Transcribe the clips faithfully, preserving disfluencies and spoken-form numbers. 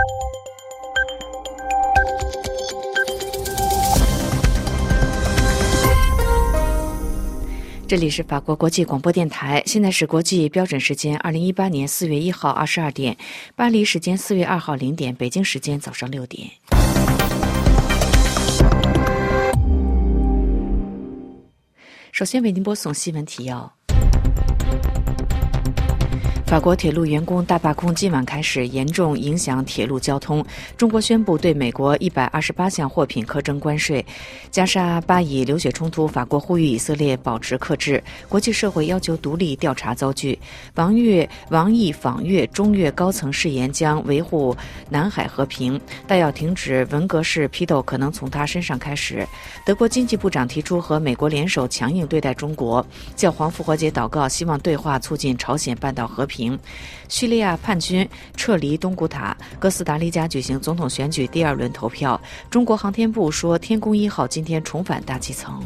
这里是法国国际广播电台，现在是国际标准时间二零一八年四月一号二十二点，巴黎时间四月二号零点，北京时间早上六点。首先为您播送新闻提要。法国铁路员工大罢工今晚开始，严重影响铁路交通。中国宣布对美国一百二十八项货品课征关税。加沙巴以流血冲突，法国呼吁以色列保持克制。国际社会要求独立调查遭拒。王越王毅访越中越高层誓言将维护南海和平，但要停止文革式批斗可能从他身上开始。德国经济部长提出和美国联手强硬对待中国。教皇复活节祷告，希望对话促进朝鲜半岛和平。叙利亚叛军撤离东古塔，哥斯达黎加举行总统选举第二轮投票。中国航天部说，天宫一号今天重返大气层。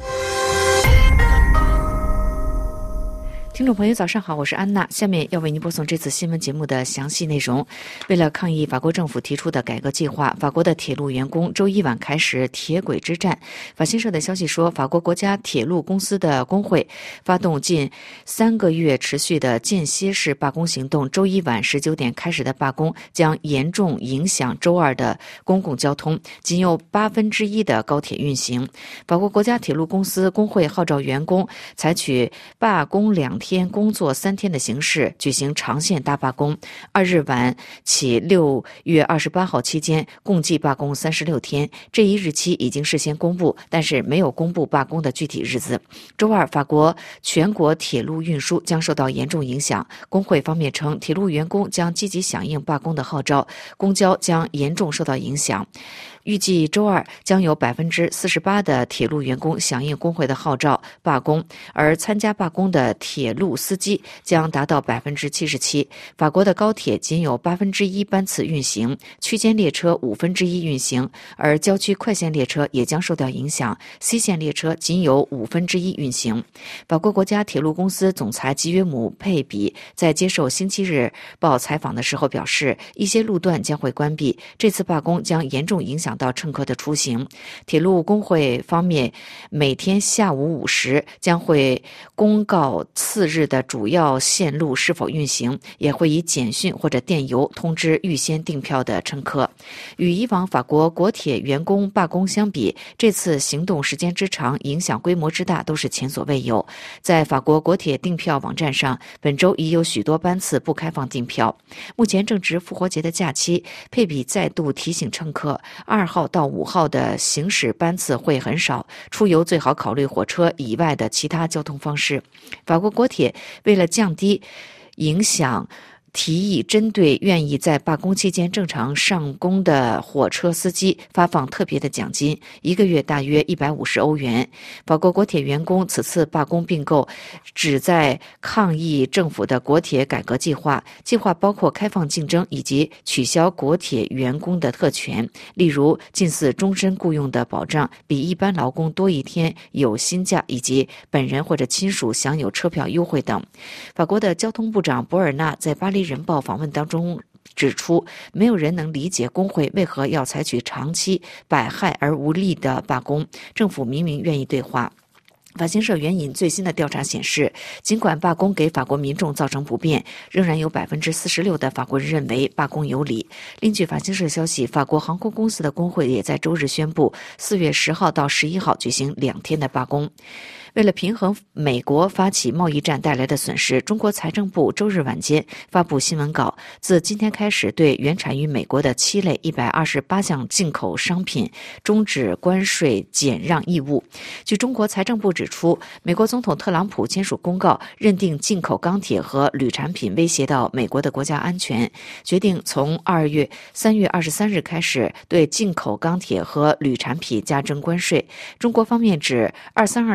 听众朋友早上好，我是安娜，下面要为您播送这次新闻节目的详细内容。为了抗议法国政府提出的改革计划，法国的铁路员工周一晚开始铁轨之战。法新社的消息说，法国国家铁路公司的工会发动近三个月持续的间歇式罢工行动，周一晚十九点开始的罢工将严重影响周二的公共交通，仅有八分之一的高铁运行。法国国家铁路公司工会号召员工采取罢工两天天工作三天的形式举行长线大罢工，二日晚起六月二十八号期间共计罢工三十六天。这一日期已经事先公布，但是没有公布罢工的具体日子。周二，法国全国铁路运输将受到严重影响。工会方面称，铁路员工将积极响应罢工的号召，公交将严重受到影响。预计周二将有百分之四十八的铁路员工响应工会的号召罢工，而参加罢工的铁路司机将达到百分之七十七。法国的高铁仅有八分之一班次运行，区间列车五分之一运行，而郊区快线列车也将受到影响，西线列车仅有五分之一运行。法国国家铁路公司总裁吉约姆·佩比在接受《星期日报》采访的时候表示，一些路段将会关闭，这次罢工将严重影响到乘客的出行。铁路工会方面，每天下午五时将会公告次日的主要线路是否运行，也会以简讯或者电邮通知预先订票的乘客。与以往法国国铁员工罢工相比，这次行动时间之长、影响规模之大都是前所未有。在法国国铁订票网站上，本周已有许多班次不开放订票。目前正值复活节的假期，佩比再度提醒乘客，二号到五号的行驶班次会很少，出游最好考虑火车以外的其他交通方式。法国国铁为了降低影响，提议针对愿意在罢工期间正常上工的火车司机发放特别的奖金，一个月大约一百五十欧元。法国国铁员工此次罢工并购旨在抗议政府的国铁改革计划，计划包括开放竞争以及取消国铁员工的特权，例如近似终身雇佣的保障，比一般劳工多一天有薪假，以及本人或者亲属享有车票优惠等。法国的交通部长博尔纳在巴黎人报访问当中指出，没有人能理解工会为何要采取长期百害而无利的罢工，政府明明愿意对话。法新社援引最新的调查显示，尽管罢工给法国民众造成不便，仍然有百分之四十六的法国人认为罢工有理。另据法新社消息，法国航空公司的工会也在周日宣布，四月十号到十一号举行两天的罢工。为了平衡美国发起贸易战带来的损失，中国财政部周日晚间发布新闻稿，自今天开始对原产于美国的七类一百二十八项进口商品终止关税减让义务。据中国财政部指出，美国总统特朗普签署公告，认定进口钢铁和铝产品威胁到美国的国家安全，决定从二月三月二十三日开始对进口钢铁和铝产品加征关税。中国方面指二三二措施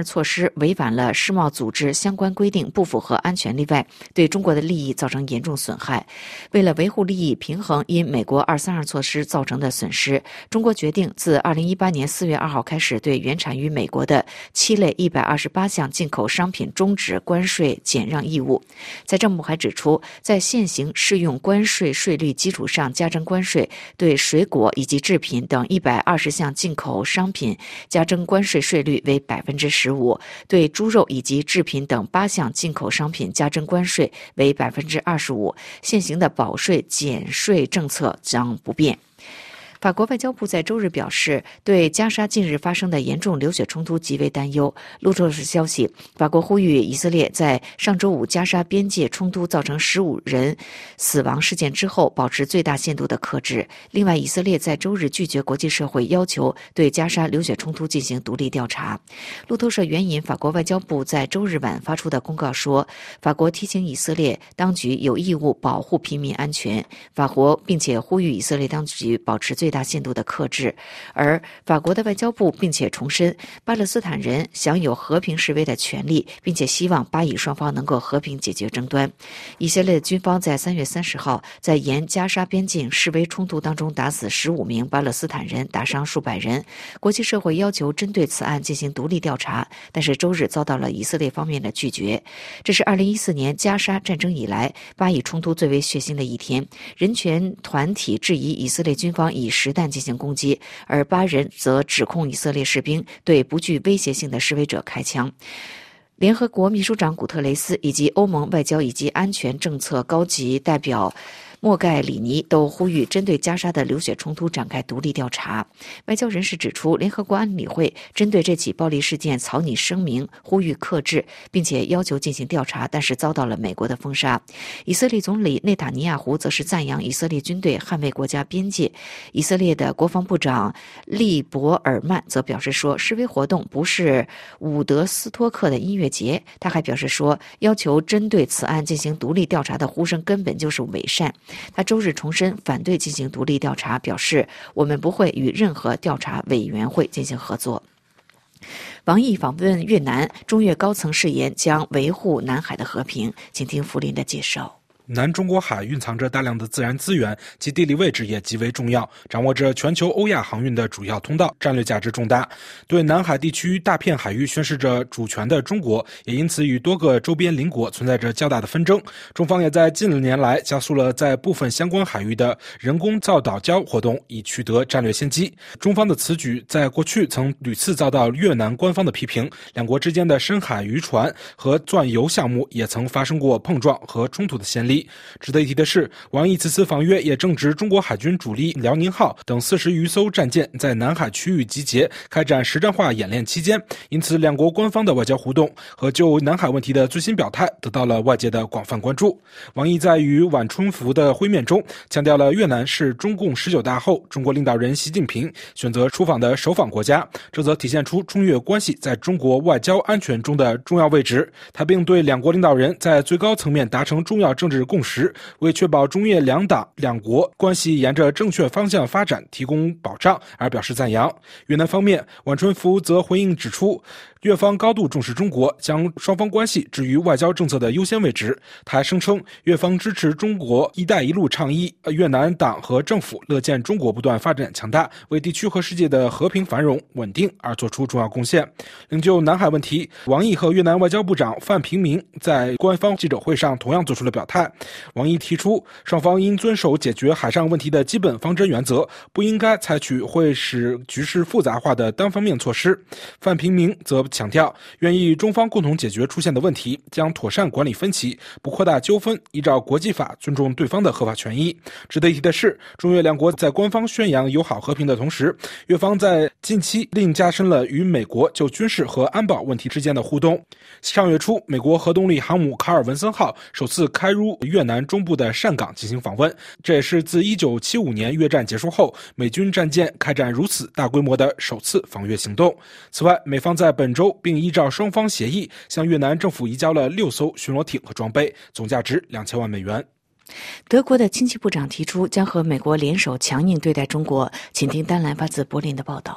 施违反了世贸组织相关规定，不符合安全例外，对中国的利益造成严重损害。为了维护利益平衡因美国二三二措施造成的损失，中国决定自二零一八年四月二号开始，对原产于美国的七类一百二十八项进口商品终止关税减让义务。财政部还指出，在现行适用关税税率基础上加征关税，对水果以及制品等一百二十项进口商品加征关税税率为百分之十五，对猪肉以及制品等八项进口商品加征关税为百分之二十五。现行的保税减税政策将不变。法国外交部在周日表示，对加沙近日发生的严重流血冲突极为担忧。路透社消息，法国呼吁以色列在上周五加沙边界冲突造成十五人死亡事件之后，保持最大限度的克制。另外，以色列在周日拒绝国际社会要求对加沙流血冲突进行独立调查。路透社援引法国外交部在周日晚发出的公告说，法国提醒以色列当局有义务保护平民安全，法国并且呼吁以色列当局保持最大限度的克制。而法国的外交部并且重申，巴勒斯坦人享有和平示威的权利，并且希望巴以双方能够和平解决争端。以色列军方在三月三十号在沿加沙边境示威冲突当中打死十五名巴勒斯坦人，打伤数百人。国际社会要求针对此案进行独立调查，但是周日遭到了以色列方面的拒绝。这是二零一四年加沙战争以来巴以冲突最为血腥的一天。人权团体质疑以色列军方以实弹进行攻击，而巴人则指控以色列士兵对不具威胁性的示威者开枪。联合国秘书长古特雷斯以及欧盟外交以及安全政策高级代表莫盖里尼都呼吁针对加沙的流血冲突展开独立调查。外交人士指出，联合国安理会针对这起暴力事件草拟声明，呼吁克制，并且要求进行调查，但是遭到了美国的封杀。以色列总理内塔尼亚胡则是赞扬以色列军队捍卫国家边界。以色列的国防部长利伯尔曼则表示说，示威活动不是伍德斯托克的音乐节。他还表示说，要求针对此案进行独立调查的呼声根本就是伪善。他周日重申反对进行独立调查，表示我们不会与任何调查委员会进行合作。王毅访问越南，中越高层誓言将维护南海的和平。请听福林的介绍。 南中国海蕴藏着大量的自然资源，其地理位置也极为重要，掌握着全球欧亚航运的主要通道，战略价值重大。对南海地区大片海域宣示着主权的中国，也因此与多个周边邻国存在着较大的纷争。中方也在近年来加速了在部分相关海域的人工造岛礁活动，以取得战略先机。中方的此举在过去曾屡次遭到越南官方的批评，两国之间的深海渔船和钻油项目也曾发生过碰撞和冲突的先例。值得一提的是，王毅此次访越也正值中国海军主力辽宁号等四十余艘战舰在南海区域集结开展实战化演练期间，因此两国官方的外交互动和就南海问题的最新表态得到了外界的广泛关注。王毅在与晚春福的会面中强调了越南是中共十九大后中国领导人习近平选择出访的首访国家，这则体现出中越关系在中国外交安全中的重要位置。他并对两国领导人在最高层面达成重要政治共识，为确保中越两党两国关系沿着正确方向发展提供保障而表示赞扬。越南方面，晚春福则回应指出，越方高度重视中国，将双方关系置于外交政策的优先位置。他还声称，越方支持中国“一带一路”倡议，越南党和政府乐见中国不断发展强大，为地区和世界的和平繁荣稳定而做出重要贡献。另就南海问题，王毅和越南外交部长范平明在官方记者会上同样做出了表态。王毅提出，双方应遵守解决海上问题的基本方针原则，不应该采取会使局势复杂化的单方面措施。范平明则强调，愿意中方共同解决出现的问题，将妥善管理分歧，不扩大纠纷，依照国际法尊重对方的合法权益。值得一提的是，中越两国在官方宣扬友好和平的同时，越方在近期另加深了与美国就军事和安保问题之间的互动。上月初，美国核动力航母卡尔文森号首次开入越南中部的汕港进行访问，这也是自一九七五年越战结束后，美军战舰开展如此大规模的首次访越行动。此外，美方在本周并依照双方协议向越南政府移交了六艘巡逻艇和装备，总价值两千万美元。 德国的经济部长提出将和美国联手强硬对待中国。请听丹兰发自柏林的报道。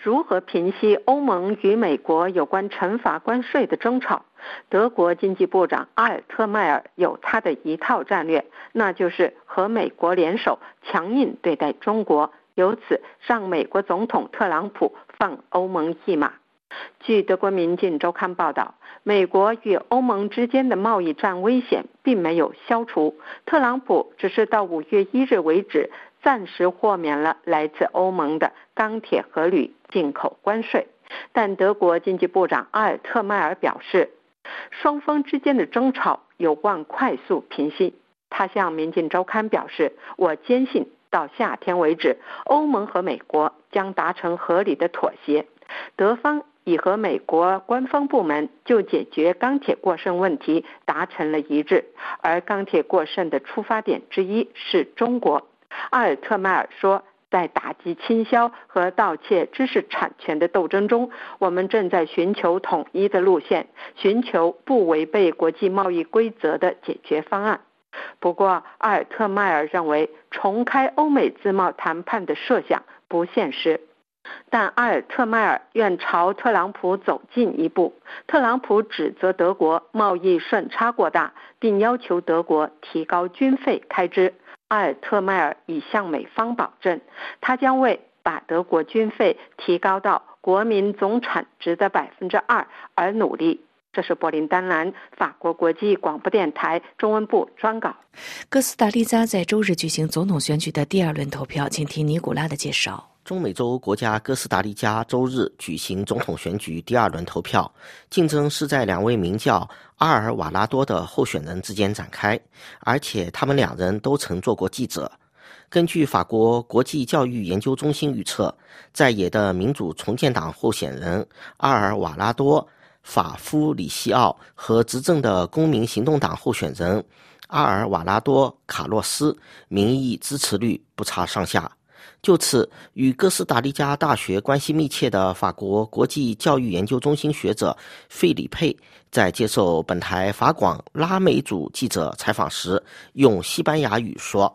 如何平息欧盟与美国有关惩罚关税的争吵？德国经济部长阿尔特迈尔有他的一套战略，那就是和美国联手强硬对待中国，由此让美国总统特朗普放欧盟一马。据德国民进周刊报道，美国与欧盟之间的贸易战危险并没有消除，特朗普只是到五月一日为止暂时豁免了来自欧盟的钢铁和铝进口关税。但德国经济部长阿尔特迈尔表示，双方之间的争吵有望快速平息。他向民进周刊表示，我坚信到夏天为止，欧盟和美国将达成合理的妥协。德方已和美国官方部门就解决钢铁过剩问题达成了一致，而钢铁过剩的出发点之一是中国。阿尔特迈尔说，在打击倾销和盗窃知识产权的斗争中，我们正在寻求统一的路线，寻求不违背国际贸易规则的解决方案。不过，阿尔特迈尔认为重开欧美自贸谈判的设想不现实。但阿尔特迈尔愿朝特朗普走近一步。特朗普指责德国贸易顺差过大，并要求德国提高军费开支。阿尔特迈尔已向美方保证，他将为把德国军费提高到国民总产值的百分之二而努力。这是柏林丹兰法国国际广播电台中文部专稿。 哥斯达黎加在周日举行总统选举的第二轮投票，请听尼古拉的介绍。 中美洲国家哥斯达黎加周日举行总统选举第二轮投票，竞争是在两位名叫阿尔瓦拉多的候选人之间展开，而且他们两人都曾做过记者。根据法国国际教育研究中心预测，在野的民主重建党候选人阿尔瓦拉多、法夫里西奥和执政的公民行动党候选人阿尔瓦拉多卡洛斯民意支持率不差上下。就此，与哥斯达黎加大学关系密切的法国国际教育研究中心学者费里佩在接受本台法广拉美组记者采访时，用西班牙语说，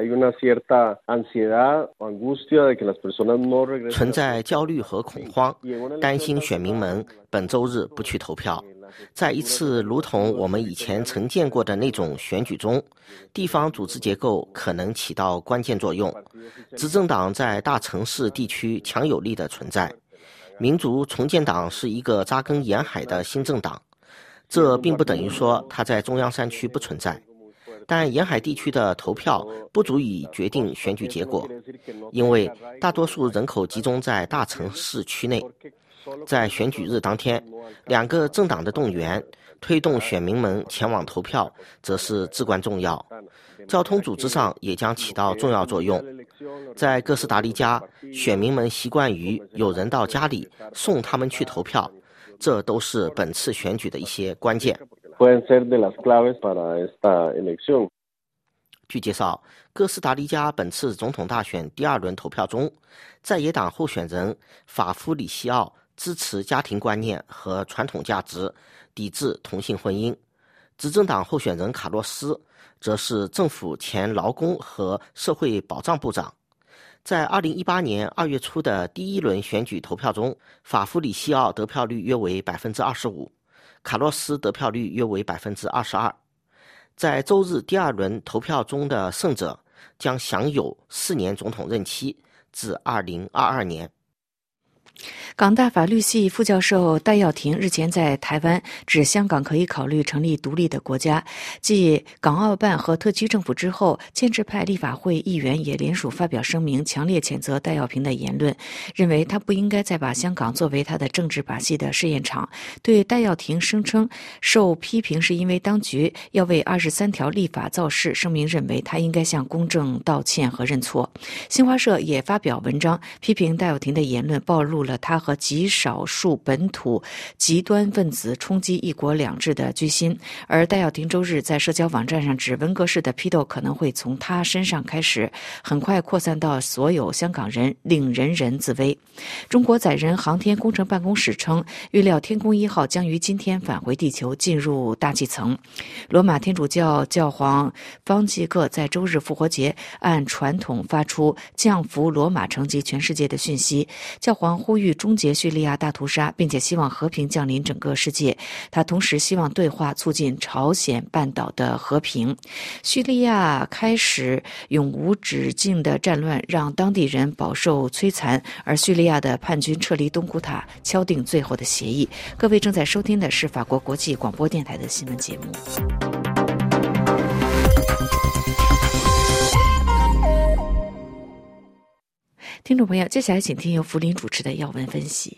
存在焦虑和恐慌，担心选民们本周日不去投票。在一次如同我们以前曾见过的那种选举中，地方组织结构可能起到关键作用。执政党在大城市地区强有力的存在。民族重建党是一个扎根沿海的新政党，这并不等于说它在中央山区不存在。但沿海地区的投票不足以决定选举结果，因为大多数人口集中在大城市区内。在选举日当天，两个政党的动员推动选民们前往投票则是至关重要。交通组织上也将起到重要作用。在哥斯达黎加，选民们习惯于有人到家里送他们去投票，这都是本次选举的一些关键。据介绍，哥斯达黎加本次总统大选第二轮投票中，在野党候选人法夫里西奥支持家庭观念和传统价值，抵制同性婚姻。执政党候选人卡洛斯则是政府前劳工和社会保障部长。在二零一八年二月初的第一轮选举投票中，法夫里西奥得票率约为 百分之二十五， 卡洛斯得票率约为 百分之二十二。在周日第二轮投票中的胜者将享有四年总统任期，至二零二二年。 港大法律系副教授戴耀廷日前在台湾指香港可以考虑成立独立的国家，继港澳办和特区政府之后，建制派立法会议员也联署发表声明，强烈谴责戴耀廷的言论，认为他不应该再把香港作为他的政治把戏的试验场。对戴耀廷声称受批评是因为当局要为二十三条立法造势，声明认为他应该向公众道歉和认错。新华社也发表文章批评戴耀廷的言论暴露了他和极少数本土极端分子冲击一国两制的居心。而戴耀廷周日在社交网站上指，文革式的批斗可能会从他身上开始，很快扩散到所有香港人，令人人自危。中国载人航天工程办公室称，预料天宫一号将于今天返回地球，进入大气层。罗马天主教教皇方济各在周日复活节按传统发出降服罗马城及全世界的讯息。教皇呼吁终结叙利亚大屠杀，并且希望和平降临整个世界。他同时希望对话促进朝鲜半岛的和平。叙利亚开始永无止境的战乱，让当地人饱受摧残，而叙利亚的叛军撤离东古塔，敲定最后的协议。各位正在收听的是法国国际广播电台的新闻节目。听众朋友，接下来请听由福林主持的要闻分析。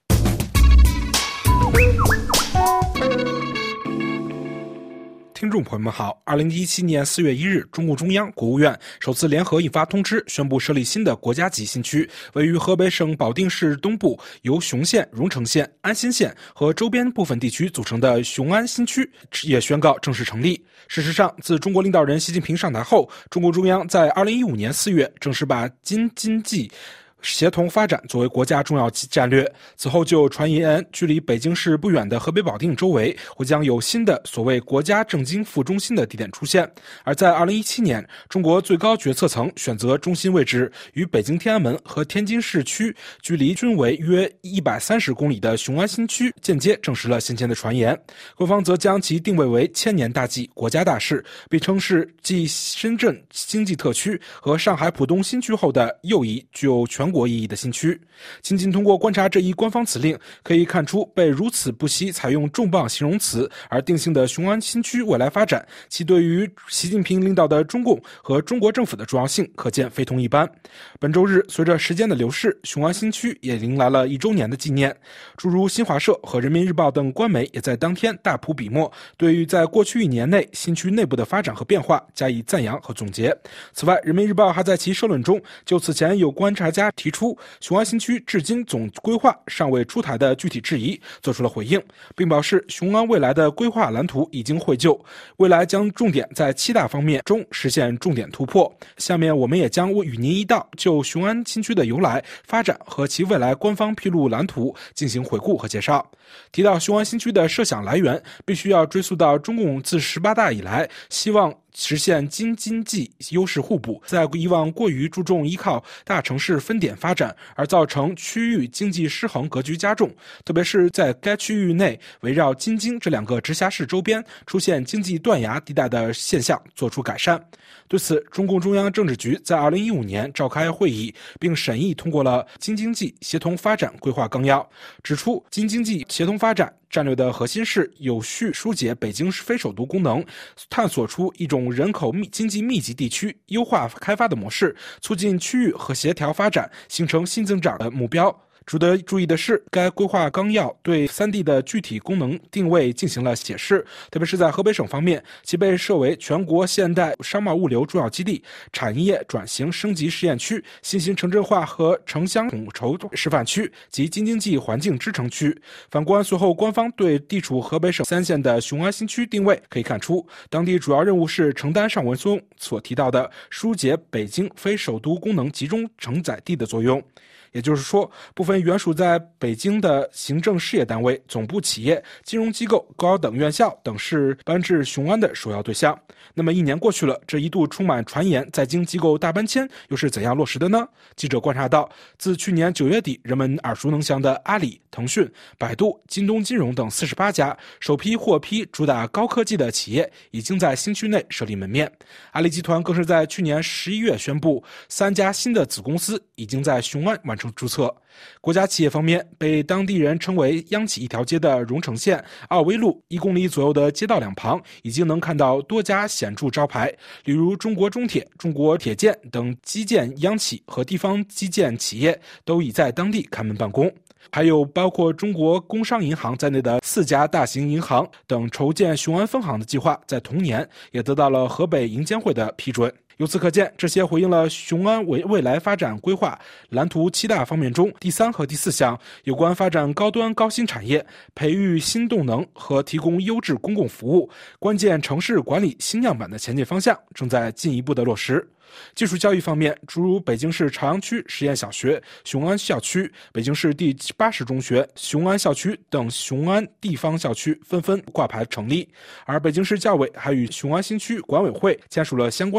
听众朋友们好，二零一七年四月一日，中共中央、国务院首次联合印发通知，宣布设立新的国家级新区，位于河北省保定市东部，由雄县、荣成县、安新县和周边部分地区组成的雄安新区也宣告正式成立。事实上，自中国领导人习近平上台后，中共中央在二零一五年四月正式把京津冀协同发展作为国家重要战略。此后就传言，距离北京市不远的河北保定周围或将有新的所谓国家政经副中心的地点出现。而在二零一七年，中国最高决策层选择中心位置与北京天安门和天津市区距离均为约一百三十公里的雄安新区，间接证实了先前的传言。官方则将其定位为千年大计、国家大事，并称是继深圳经济特区和上海浦东新区后的又一具有全国意义的新区。仅仅通过观察这一官方辞令，可以看出被如此不惜采用重磅形容词而定性的雄安新区未来发展，其对于习近平领导的中共和中国政府的重要性可见非同一般。本周日，随着时间的流逝，雄安新区也迎来了一周年的纪念。诸如新华社和人民日报等官媒也在当天大铺笔墨，对于在过去一年内新区内部的发展和变化加以赞扬和总结。此外，人民日报还在其社论中就此前有观察家提出雄安新区至今总规划尚未出台的具体质疑做出了回应，并表示雄安未来的规划蓝图已经绘就，未来将重点在七大方面中实现重点突破。下面我们也将与您一道就雄安新区的由来、发展和其未来官方披露蓝图进行回顾和介绍。提到雄安新区的设想来源，必须要追溯到中共自十八大以来希望实现京津冀优势互补，在以往过于注重依靠大城市分点发展，而造成区域经济失衡格局加重，特别是在该区域内围绕京津这两个直辖市周边出现经济断崖地带的现象做出改善。对此，中共中央政治局在二零一五年召开会议，并审议通过了京津冀协同发展规划纲要，指出京津冀协同发展战略的核心是有序疏解北京非首都功能，探索出一种人口密经济密集地区优化开发的模式，促进区域和协调发展，形成新增长的目标。值得注意的是，该规划纲要对三地的具体功能定位进行了解释，特别是在河北省方面，其被设为全国现代商贸物流重要基地、产业转型升级试验区、新型城镇化和城乡统筹示范区及京津冀环境支撑区。反观随后官方对地处河北省三县的雄安新区定位，可以看出当地主要任务是承担上文中所提到的疏解北京非首都功能集中承载地的作用。也就是说，部分原属在北京的行政事业单位、总部企业、金融机构、高等院校等是搬至雄安的首要对象。那么一年过去了，这一度充满传言在京机构大搬迁又是怎样落实的呢？记者观察到，自去年九月底，人们耳熟能详的阿里、腾讯、百度、京东金融等四十八家首批获批主打高科技的企业已经在新区内设立门面。阿里集团更是在去年十一月宣布，三家新的子公司已经在雄安完成注册。国家企业方面，被当地人称为央企一条街的荣成县奥威路一公里左右的街道两旁，已经能看到多家显著招牌，例如中国中铁、中国铁建等基建央企和地方基建企业都已在当地开门办公。还有包括中国工商银行在内的四家大型银行等筹建雄安分行的计划，在同年也得到了河北银监会的批准。由此可见，这些回应了雄安为未来发展规划蓝图七大方面中第三和第四项有关发展高端高新产业、培育新动能和提供优质公共服务、关键城市管理新样板的前进方向正在进一步的落实。技术教育方面，诸如北京市朝阳区实验小学、雄安校区、北京市第八十中学、雄安校区等雄安地方校区纷纷挂牌成立，而北京市教委还与雄安新区管委会签署了相关的合作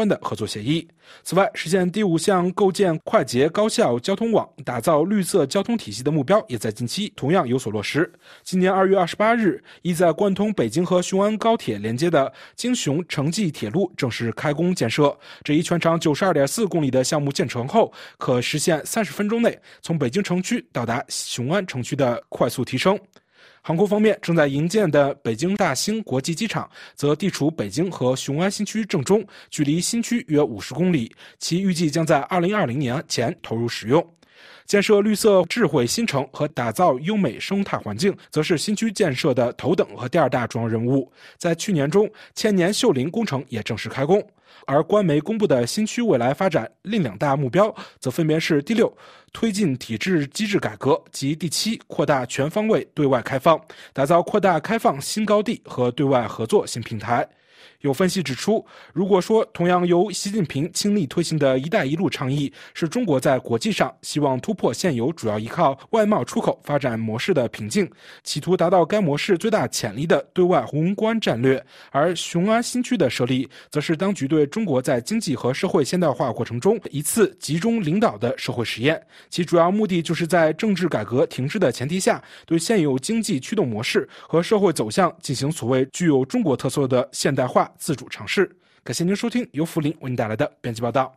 协议。此外，实现第五项构建快捷高效交通网、打造绿色交通体系的目标也在近期同样有所落实。今年二月二十八日，意在贯通北京和雄安高铁连接的京雄城际铁路正式开工建设。这一全长 九十二点四公里的项目建成后，可实现三十分钟内从北京城区到达雄安城区的快速提升。航空方面，正在营建的北京大兴国际机场则地处北京和雄安新区正中，距离新区约五十公里，其预计将在二零二零年前投入使用。建设绿色智慧新城和打造优美生态环境，则是新区建设的头等和第二大重要任务。在去年中，千年秀林工程也正式开工。而官媒公布的新区未来发展另两大目标，则分别是第六，推进体制机制改革及第七，扩大全方位对外开放，打造扩大开放新高地和对外合作新平台。有分析指出，如果说同样由习近平倾力推行的一带一路倡议是中国在国际上希望突破现有主要依靠外贸出口发展模式的瓶颈，企图达到该模式最大潜力的对外宏观战略，而雄安新区的设立则是当局对中国在经济和社会现代化过程中一次集中领导的社会实验，其主要目的就是在政治改革停滞的前提下，对现有经济驱动模式和社会走向进行所谓具有中国特色的现代化自主尝试。感谢您收听由福林为您带来的编辑报道。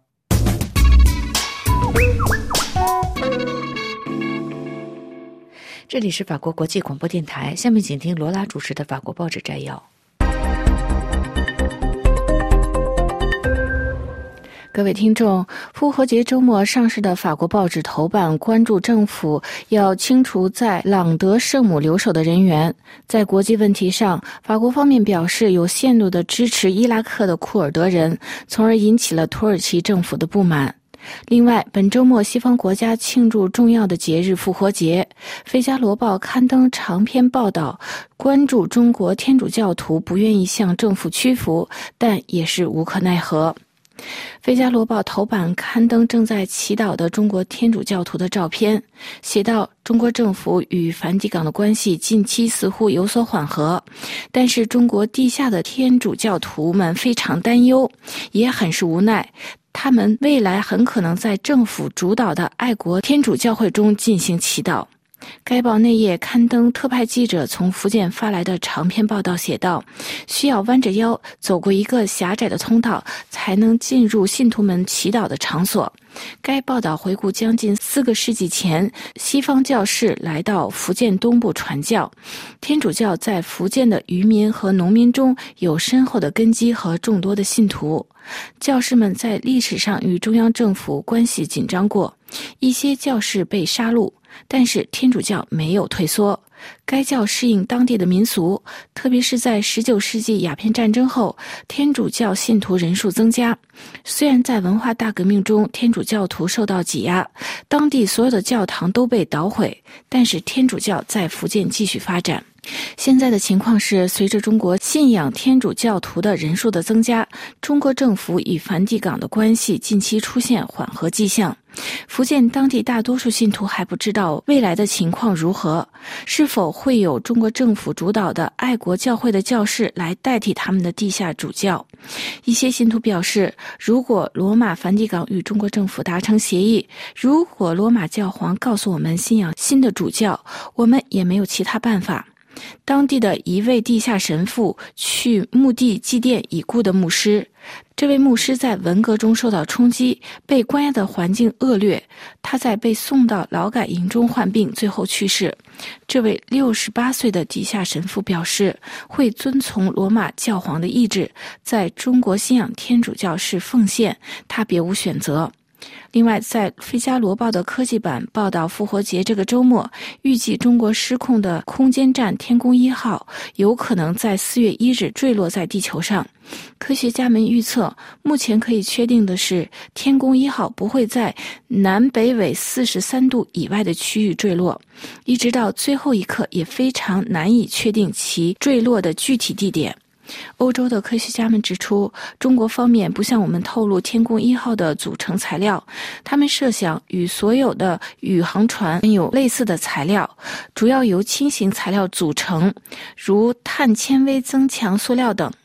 这里是法国国际广播电台，下面请听罗拉主持的法国报纸摘要。各位听众，复活节周末上市的法国报纸头版关注政府要清除在朗德圣母留守的人员。在国际问题上，法国方面表示有限度地支持伊拉克的库尔德人，从而引起了土耳其政府的不满。另外，本周末西方国家庆祝重要的节日复活节，《费加罗报》刊登长篇报道，关注中国天主教徒不愿意向政府屈服，但也是无可奈何。《费加罗报》头版刊登正在祈祷的中国天主教徒的照片，写道：中国政府与梵蒂冈的关系近期似乎有所缓和，但是中国地下的天主教徒们非常担忧，也很是无奈。他们未来很可能在政府主导的爱国天主教会中进行祈祷。该报内页刊登特派记者从福建发来的长篇报道，写道：需要弯着腰走过一个狭窄的通道，才能进入信徒们祈祷的场所。该报道回顾将近四个世纪前，西方教士来到福建东部传教。天主教在福建的渔民和农民中有深厚的根基和众多的信徒。教士们在历史上与中央政府关系紧张过，一些教士被杀戮，但是天主教没有退缩。该教适应当地的民俗，特别是在十九世纪鸦片战争后，天主教信徒人数增加。虽然在文化大革命中天主教徒受到挤压，当地所有的教堂都被捣毁，但是天主教在福建继续发展。现在的情况是，随着中国信仰天主教徒的人数的增加，中国政府与梵蒂冈的关系近期出现缓和迹象。福建当地大多数信徒还不知道未来的情况如何，是否会有中国政府主导的爱国教会的教士来代替他们的地下主教。一些信徒表示，如果罗马梵蒂冈与中国政府达成协议，如果罗马教皇告诉我们信仰新的主教，我们也没有其他办法。当地的一位地下神父去墓地祭奠已故的牧师，这位牧师在文革中受到冲击，被关押的环境恶劣，他在被送到劳改营中患病，最后去世。这位六十八岁的地下神父表示，会遵从罗马教皇的意志，在中国信仰天主教是奉献，他别无选择。另外，在《费加罗报》的科技版报道复活节这个周末，预计中国失控的空间站天宫一号有可能在四月一日坠落在地球上。科学家们预测，目前可以确定的是，天宫一号不会在南北纬四十三度以外的区域坠落，一直到最后一刻也非常难以确定其坠落的具体地点。欧洲的科学家们指出，中国方面不向我们透露天宫一号的组成材料，他们设想与所有的宇航船有类似的材料，主要由轻型材料组成，如碳纤维增强塑料等。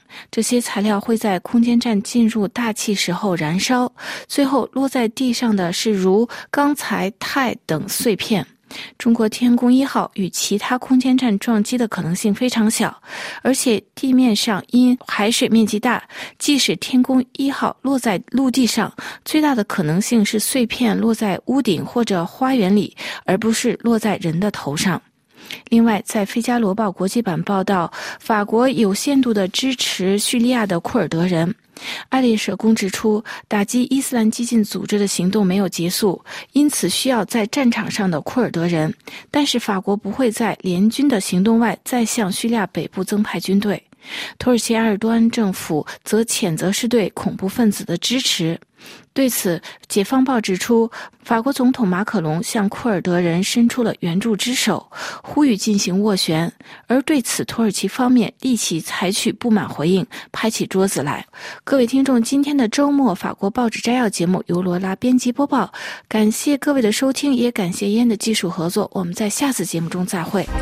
这些材料会在空间站进入大气时候燃烧，最后落在地上的是如钢材、钛等碎片。中国天宫一号与其他空间站撞击的可能性非常小，而且地面上因海水面积大，即使天宫一号落在陆地上，最大的可能性是碎片落在屋顶或者花园里，而不是落在人的头上。另外，在《费加罗报》国际版报道，法国有限度地支持叙利亚的库尔德人。爱丽舍宫指出，打击伊斯兰激进组织的行动没有结束，因此需要在战场上的库尔德人，但是法国不会在联军的行动外再向叙利亚北部增派军队。土耳其埃尔多安政府则谴责是对恐怖分子的支持。对此，解放报指出，法国总统马可龙向库尔德人伸出了援助之手，呼吁进行斡旋，而对此土耳其方面立即采取不满回应，拍起桌子来。各位听众，今天的周末法国报纸摘要节目由罗拉编辑播报，感谢各位的收听，也感谢燕的技术合作，我们在下次节目中再会。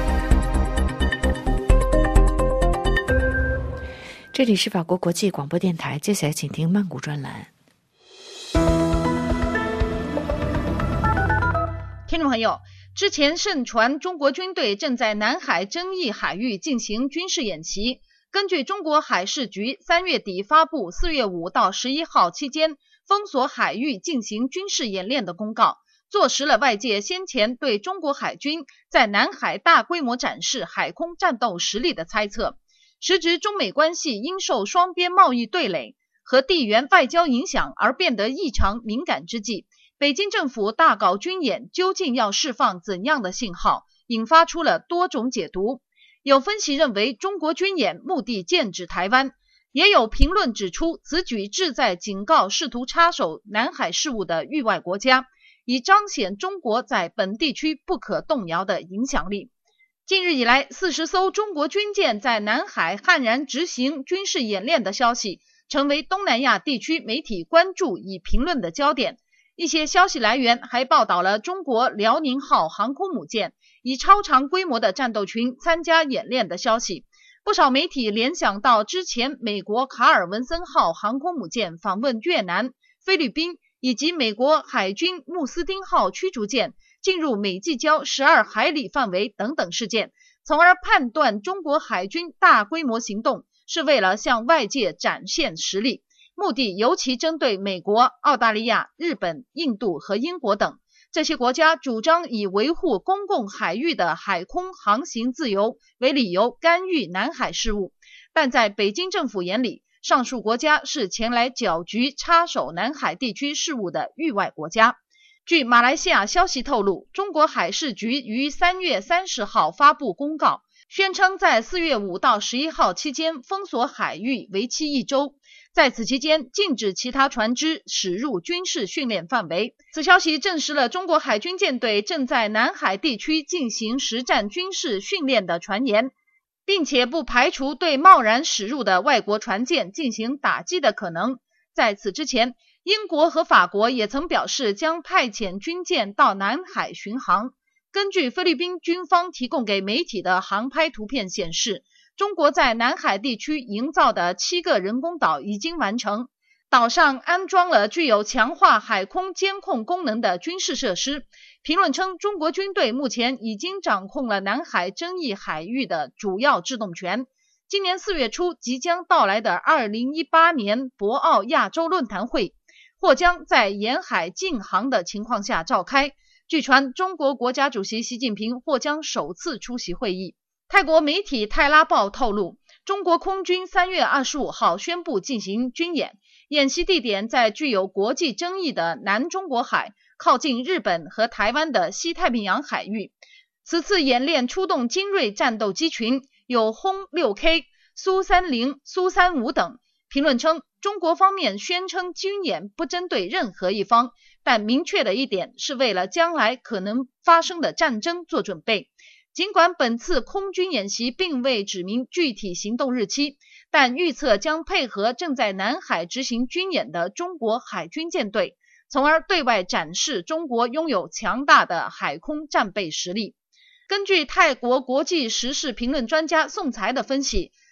这里是法国国际广播电台，接下来请听曼谷专栏。 听众朋友，之前盛传中国军队正在南海争议海域进行军事演习。根据中国海事局三月底发布四月五到十一号期间封锁海域进行军事演练的公告，坐实了外界先前对中国海军在南海大规模展示海空战斗实力的猜测。时值中美关系因受双边贸易对垒和地缘外交影响而变得异常敏感之际，北京政府大搞军演究竟要释放怎样的信号，引发出了多种解读。有分析认为中国军演目的剑指台湾，也有评论指出此举志在警告试图插手南海事务的域外国家，以彰显中国在本地区不可动摇的影响力。近日以来，四十艘中国军舰在南海悍然执行军事演练的消息，成为东南亚地区媒体关注与评论的焦点。一些消息来源还报道了中国辽宁号航空母舰以超长规模的战斗群参加演练的消息。不少媒体联想到之前美国卡尔文森号航空母舰访问越南、菲律宾，以及美国海军穆斯丁号驱逐舰进入美济礁十二海里范围等等事件，从而判断中国海军大规模行动是为了向外界展现实力，目的尤其针对美国、澳大利亚、日本、印度和英国等。这些国家主张以维护公共海域的海空航行自由为理由干预南海事务，但在北京政府眼里，上述国家是前来搅局插手南海地区事务的域外国家。据马来西亚消息透露，中国海事局于三月三十号发布公告，宣称在四月五到十一号期间封锁海域为期一周，在此期间禁止其他船只驶入军事训练范围。此消息证实了中国海军舰队正在南海地区进行实战军事训练的传言，并且不排除对贸然驶入的外国船舰进行打击的可能。在此之前，英国和法国也曾表示将派遣军舰到南海巡航。根据菲律宾军方提供给媒体的航拍图片显示，中国在南海地区营造的七个人工岛已经完成，岛上安装了具有强化海空监控功能的军事设施。评论称，中国军队目前已经掌控了南海争议海域的主要制动权。今年四月初即将到来的二零一八年博鳌亚洲论坛会或将在沿海禁航的情况下召开。据传，中国国家主席习近平或将首次出席会议。泰国媒体泰拉报透露，中国空军三月二十五号宣布进行军演，演习地点在具有国际争议的南中国海，靠近日本和台湾的西太平洋海域。此次演练出动精锐战斗机群，有轰 六 K、苏三零、苏三五等。评论称，中国方面宣称军演不针对任何一方，但明确的一点是为了将来可能发生的战争做准备。尽管本次空军演习并未指明具体行动日期，但预测将配合正在南海执行军演的中国海军舰队，从而对外展示中国拥有强大的海空战备实力。根据泰国国际时事评论专家宋才的分析，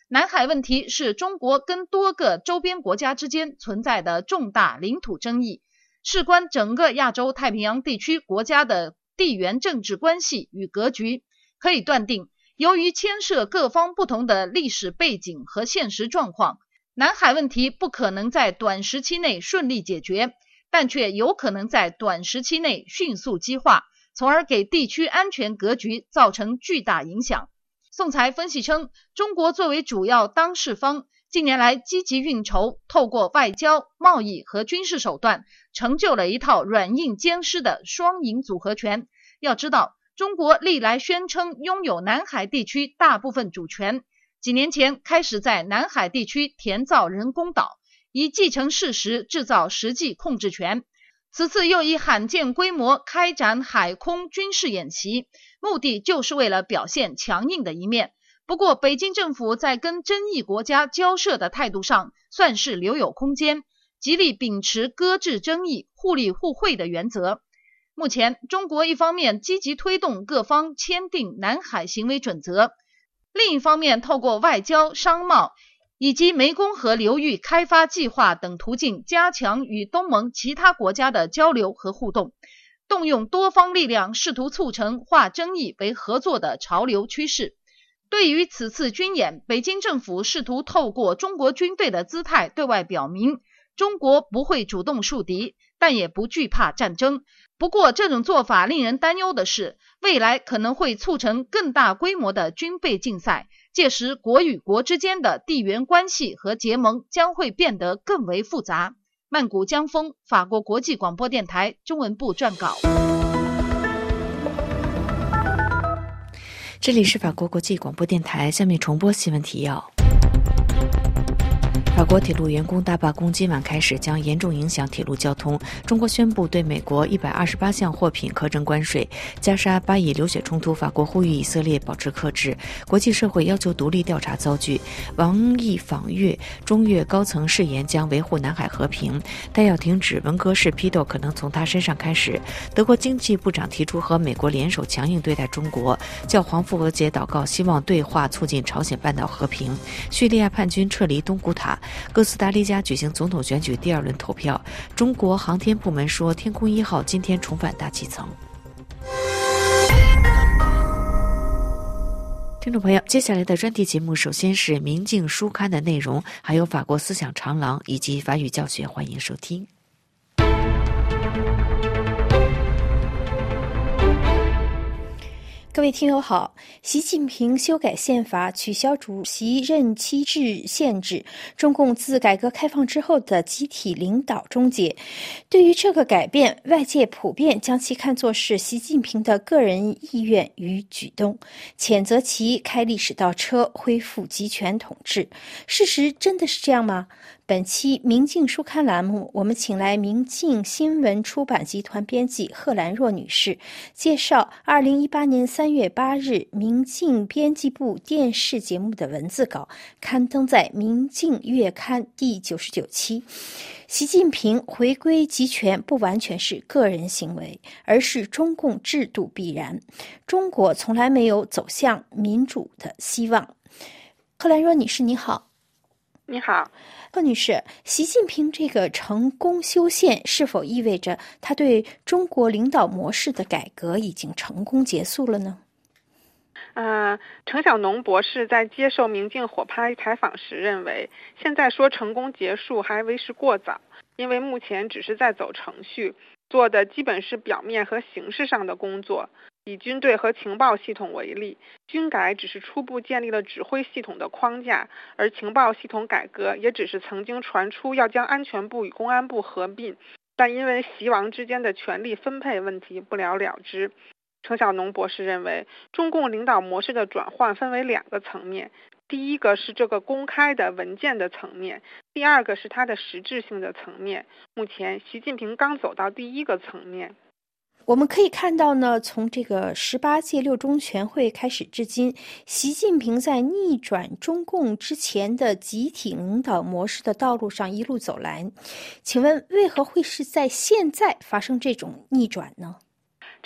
南海问题是中国跟多个周边国家之间存在的重大领土争议，事关整个亚洲太平洋地区国家的地缘政治关系与格局。可以断定，由于牵涉各方不同的历史背景和现实状况，南海问题不可能在短时期内顺利解决，但却有可能在短时期内迅速激化，从而给地区安全格局造成巨大影响。宋才分析称，中国作为主要当事方，近年来积极运筹，透过外交、贸易和军事手段，成就了一套软硬兼施的双赢组合拳。要知道，中国历来宣称拥有南海地区大部分主权，几年前开始在南海地区填造人工岛，以既成事实制造实际控制权。此次又以罕见规模开展海空军事演习，目的就是为了表现强硬的一面。不过北京政府在跟争议国家交涉的态度上算是留有空间，极力秉持搁置争议、互利互惠的原则。目前中国一方面积极推动各方签订南海行为准则，另一方面透过外交、商贸以及湄公河流域开发计划等途径加强与东盟其他国家的交流和互动，动用多方力量试图促成化争议为合作的潮流趋势。对于此次军演，北京政府试图透过中国军队的姿态对外表明，中国不会主动树敌，但也不惧怕战争。不过这种做法令人担忧的是，未来可能会促成更大规模的军备竞赛，届时国与国之间的地缘关系和结盟将会变得更为复杂。曼谷江峰，法国国际广播电台中文部撰稿。 这里是法国国际广播电台，下面重播新闻提要。法国铁路员工大罢工今晚开始，将严重影响铁路交通。中国宣布对美国一百二十八项货品课征关税，加沙巴以流血冲突，法国呼吁以色列保持克制。国际社会要求独立调查遭拒。王毅访越，中越高层誓言将维护南海和平，但要停止文革式批斗可能从他身上开始。德国经济部长提出和美国联手强硬对待中国。教皇复活节祷告，希望对话促进朝鲜半岛和平。叙利亚叛军撤离东古塔。哥斯达黎加举行总统选举第二轮投票。中国航天部门说，天宫一号今天重返大气层。听众朋友，接下来的专题节目首先是《明镜书刊》的内容，还有法国思想长廊以及法语教学，欢迎收听。 各位听友好，习近平修改宪法，取消主席任期制限制，中共自改革开放之后的集体领导终结。对于这个改变，外界普遍将其看作是习近平的个人意愿与举动，谴责其开历史倒车，恢复集权统治。事实真的是这样吗？本期明镜书刊栏目，我们请来明镜新闻出版集团编辑贺兰若女士，介绍二零一八年三月八日明镜编辑部电视节目的文字稿，刊登在明镜月刊第九十九期。习近平回归集权不完全是个人行为，而是中共制度必然。中国从来没有走向民主的希望。贺兰若女士，你好。 你好。 贺女士，习近平这个成功修宪是否意味着他对中国领导模式的改革已经成功结束了呢？ 呃，程晓农博士在接受明镜火拍采访时认为，现在说成功结束还为时过早，因为目前只是在走程序，做的基本是表面和形式上的工作。以军队和情报系统为例，军改只是初步建立了指挥系统的框架，而情报系统改革也只是曾经传出要将安全部与公安部合并，但因为习王之间的权力分配问题不了了之。程晓农博士认为，中共领导模式的转换分为两个层面，第一个是这个公开的文件的层面，第二个是它的实质性的层面。目前习近平刚走到第一个层面。 我们可以看到呢，从这个十八届六中全会开始至今，习近平在逆转中共之前的集体领导模式的道路上一路走来。请问，为何会是在现在发生这种逆转呢？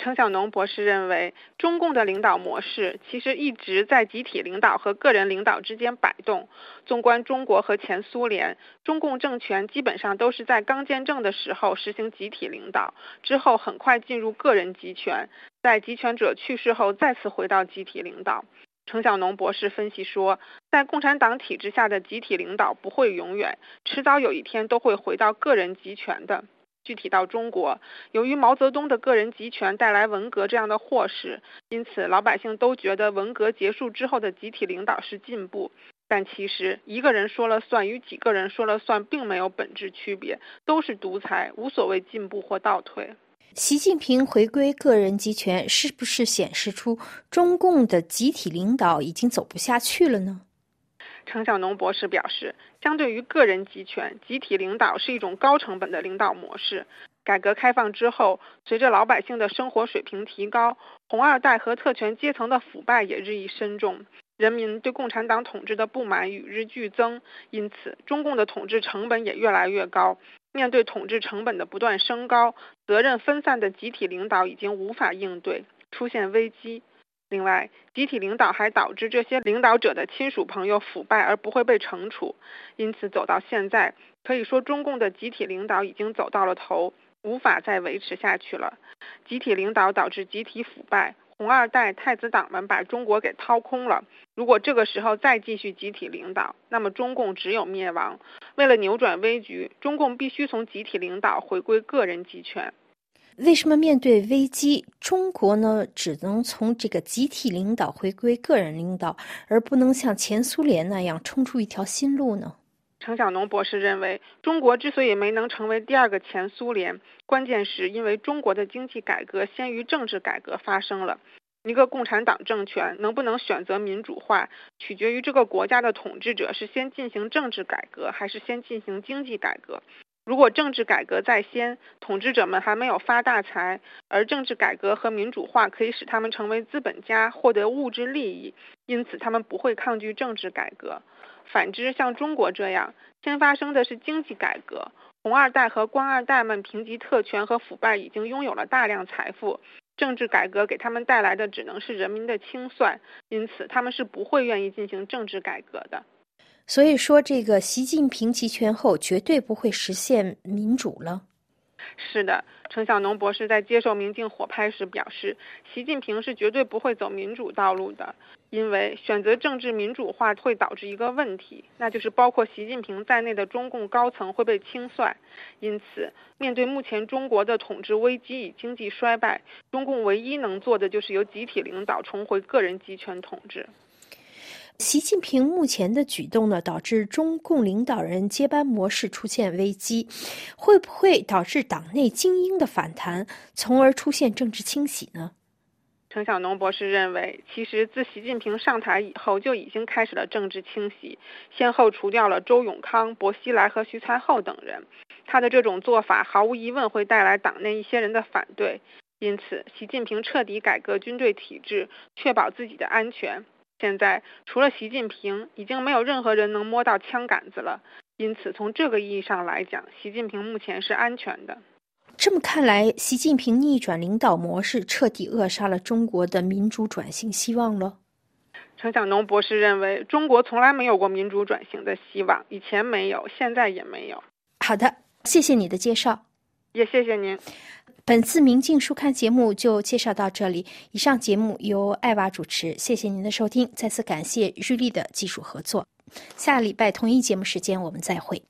程晓农博士认为，中共的领导模式其实一直在集体领导和个人领导之间摆动。纵观中国和前苏联，中共政权基本上都是在刚建政的时候实行集体领导，之后很快进入个人集权，在集权者去世后再次回到集体领导。程晓农博士分析说，在共产党体制下的集体领导不会永远，迟早有一天都会回到个人集权的。具体到中国，由于毛泽东的个人集权带来文革这样的祸事，因此老百姓都觉得文革结束之后的集体领导是进步。但其实一个人说了算与几个人说了算并没有本质区别，都是独裁，无所谓进步或倒退。 习近平回归个人集权，是不是显示出中共的集体领导已经走不下去了呢？ 程晓农博士表示，相对于个人集权，集体领导是一种高成本的领导模式。改革开放之后，随着老百姓的生活水平提高，红二代和特权阶层的腐败也日益深重，人民对共产党统治的不满与日俱增，因此中共的统治成本也越来越高。面对统治成本的不断升高，责任分散的集体领导已经无法应对，出现危机。另外，集体领导还导致这些领导者的亲属朋友腐败而不会被惩处，因此走到现在，可以说中共的集体领导已经走到了头，无法再维持下去了。集体领导导致集体腐败，红二代、太子党们把中国给掏空了。如果这个时候再继续集体领导，那么中共只有灭亡。为了扭转危局，中共必须从集体领导回归个人集权。 为什么面对危机，中国呢只能从这个集体领导回归个人领导，而不能像前苏联那样冲出一条新路呢？ 程晓农博士认为，中国之所以没能成为第二个前苏联，关键是因为中国的经济改革先于政治改革发生了。一个共产党政权能不能选择民主化，取决于这个国家的统治者是先进行政治改革，还是先进行经济改革。如果政治改革在先，统治者们还没有发大财，而政治改革和民主化可以使他们成为资本家，获得物质利益，因此他们不会抗拒政治改革。反之，像中国这样，先发生的是经济改革，红二代和官二代们凭借特权和腐败已经拥有了大量财富，政治改革给他们带来的只能是人民的清算，因此他们是不会愿意进行政治改革的。 所以说，这个习近平集权后绝对不会实现民主了。 是的，程晓农博士在接受明镜火拍时表示，习近平是绝对不会走民主道路的，因为选择政治民主化会导致一个问题，那就是包括习近平在内的中共高层会被清算。因此，面对目前中国的统治危机与经济衰败，中共唯一能做的就是由集体领导重回个人集权统治。 习近平目前的举动呢，导致中共领导人接班模式出现危机，会不会导致党内精英的反弹，从而出现政治清洗呢？ 程晓农博士认为，其实自习近平上台以后就已经开始了政治清洗，先后除掉了周永康、薄熙来和徐才厚等人。他的这种做法毫无疑问会带来党内一些人的反对，因此习近平彻底改革军队体制，确保自己的安全。现在除了习近平，已经没有任何人能摸到枪杆子了，因此从这个意义上来讲，习近平目前是安全的。 这么看来，习近平逆转领导模式彻底扼杀了中国的民主转型希望了。 程晓农博士认为，中国从来没有过民主转型的希望，以前没有，现在也没有。 好的，谢谢你的介绍。 也谢谢您。 本次明镜书刊节目就介绍到这里，以上节目由艾娃主持，谢谢您的收听，再次感谢日立的技术合作。下礼拜同一节目时间我们再会。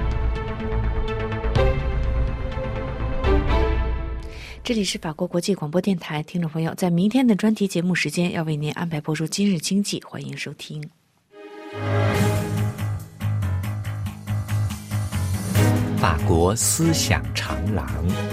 这里是法国国际广播电台，听众朋友，在明天的专题节目时间要为您安排播出今日经济，欢迎收听。 法国思想长廊，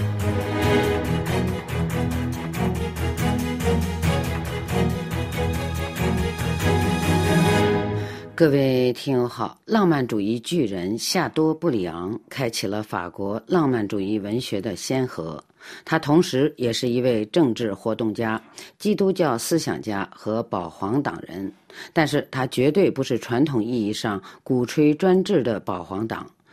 各位听友好，浪漫主义巨人夏多布里昂开启了法国浪漫主义文学的先河，他同时也是一位政治活动家、基督教思想家和保皇党人，但是他绝对不是传统意义上鼓吹专制的保皇党。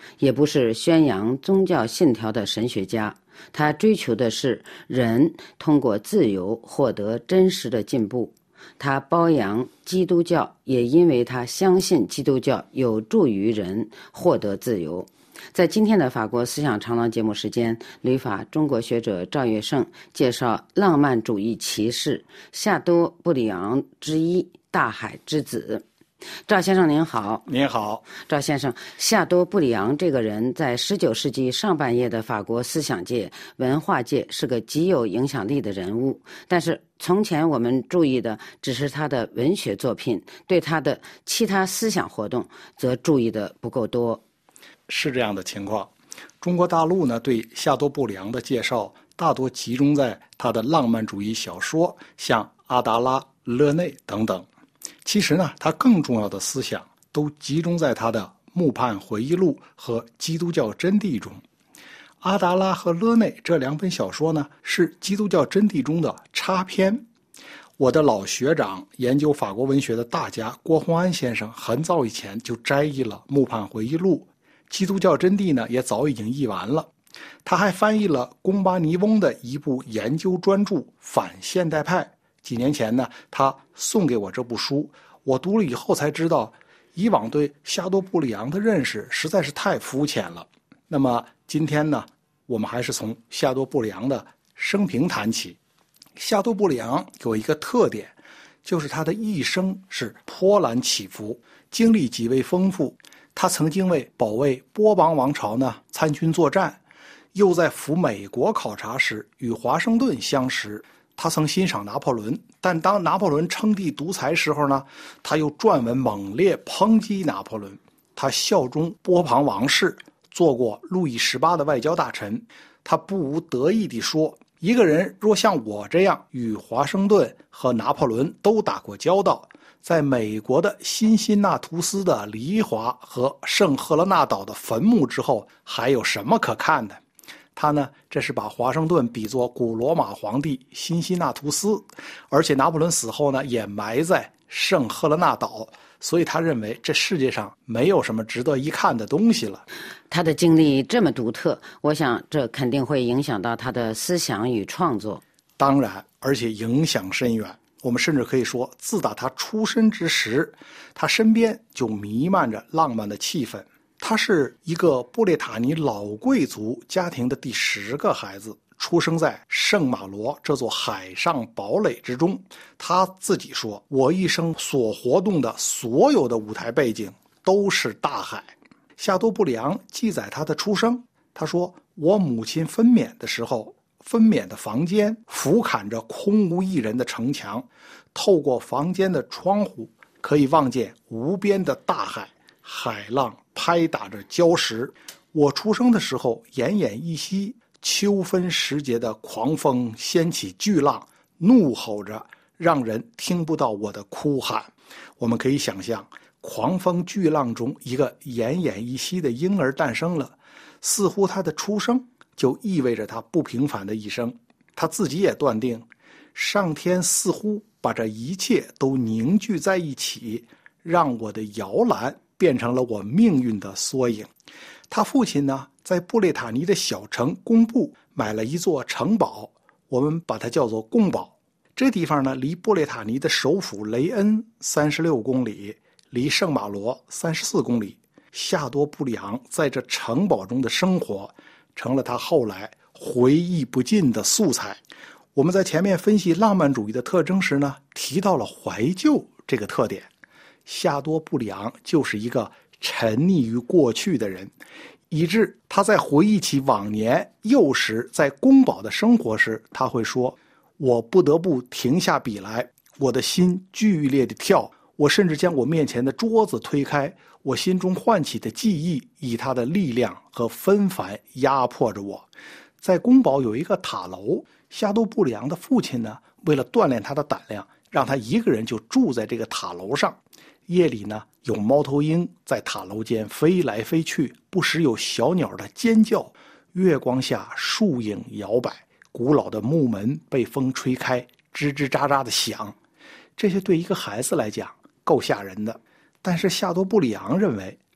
也不是宣扬宗教信条的神学家。他追求的是人通过自由获得真实的进步。他褒扬基督教，也因为他相信基督教有助于人获得自由。在今天的法国思想长廊节目时间，旅法中国学者赵月胜介绍浪漫主义骑士夏多布里昂之一大海之子。赵先生您好。 您好。 赵先生，夏多布里昂这个人在十九世纪上半叶的法国思想界、文化界是个极有影响力的人物，但是从前我们注意的只是他的文学作品，对他的其他思想活动则注意的不够多。 是这样的情况。中国大陆呢，对夏多布里昂的介绍大多集中在他的浪漫主义小说，像阿达拉、勒内等等。其实呢，他更重要的思想都集中在他的《穆盼回忆录》和《基督教真谛》中。阿达拉和勒内这两本小说呢，是基督教真谛中的插篇。我的老学长，研究法国文学的大家郭洪安先生，很早以前就摘译了《穆盼回忆录》，基督教真谛呢也早已经译完了。他还翻译了贡巴尼翁的一部研究专著《反现代派》。几年前呢，他送给我这部书，我读了以后才知道，以往对夏多布里昂的认识实在是太肤浅了。那么今天呢，我们还是从夏多布里昂的生平谈起。夏多布里昂有一个特点，就是他的一生是波澜起伏，经历极为丰富。他曾经为保卫波旁王朝呢参军作战，又在赴美国考察时与华盛顿相识。他曾欣赏拿破仑，但当拿破仑称帝独裁时候呢，他又撰文猛烈抨击拿破仑。他效忠波旁王室，做过路易十八的外交大臣。他不无得意地说，一个人若像我这样与华盛顿和拿破仑都打过交道，在美国的辛辛那图斯的黎华和圣赫勒纳岛的坟墓之后，还有什么可看的？他呢，这是把华盛顿比作古罗马皇帝辛辛那图斯，而且拿破仑死后呢，也埋在圣赫勒纳岛，所以他认为这世界上没有什么值得一看的东西了。 他的经历这么独特，我想这肯定会影响到他的思想与创作。 当然，而且影响深远。我们甚至可以说，自打他出生之时，他身边就弥漫着浪漫的气氛。他是一个布列塔尼老贵族家庭的第十个孩子，出生在圣马罗这座海上堡垒之中。他自己说，我一生所活动的所有的舞台背景都是大海。夏多布里昂记载他的出生，他说，我母亲分娩的时候，分娩的房间俯瞰着空无一人的城墙，透过房间的窗户可以望见无边的大海，海浪拍打着礁石。我出生的时候奄奄一息，秋分时节的狂风掀起巨浪，怒吼着让人听不到我的哭喊。我们可以想象，狂风巨浪中一个奄奄一息的婴儿诞生了，似乎他的出生就意味着他不平凡的一生。他自己也断定，上天似乎把这一切都凝聚在一起，让我的摇篮变成了我命运的缩影。他父亲呢，在布列塔尼的小城贡布买了一座城堡，我们把它叫做贡堡。这地方呢，离布列塔尼的首府雷恩三十六公里，离圣马罗三十四公里。夏多布里昂在这城堡中的生活，成了他后来回忆不尽的素材。我们在前面分析浪漫主义的特征时呢，提到了怀旧这个特点。夏多布里昂就是一个沉溺于过去的人，以致他在回忆起往年幼时在宫堡的生活时，他会说，我不得不停下笔来，我的心剧烈地跳，我甚至将我面前的桌子推开，我心中唤起的记忆以他的力量和纷繁压迫着我。在宫堡有一个塔楼，夏多布里昂的父亲呢，为了锻炼他的胆量，让他一个人就住在这个塔楼上。夜里呢，有猫头鹰在塔楼间飞来飞去，不时有小鸟的尖叫。月光下，树影摇摆，古老的木门被风吹开，吱吱喳喳的响。这些对一个孩子来讲够吓人的，但是夏多布里昂认为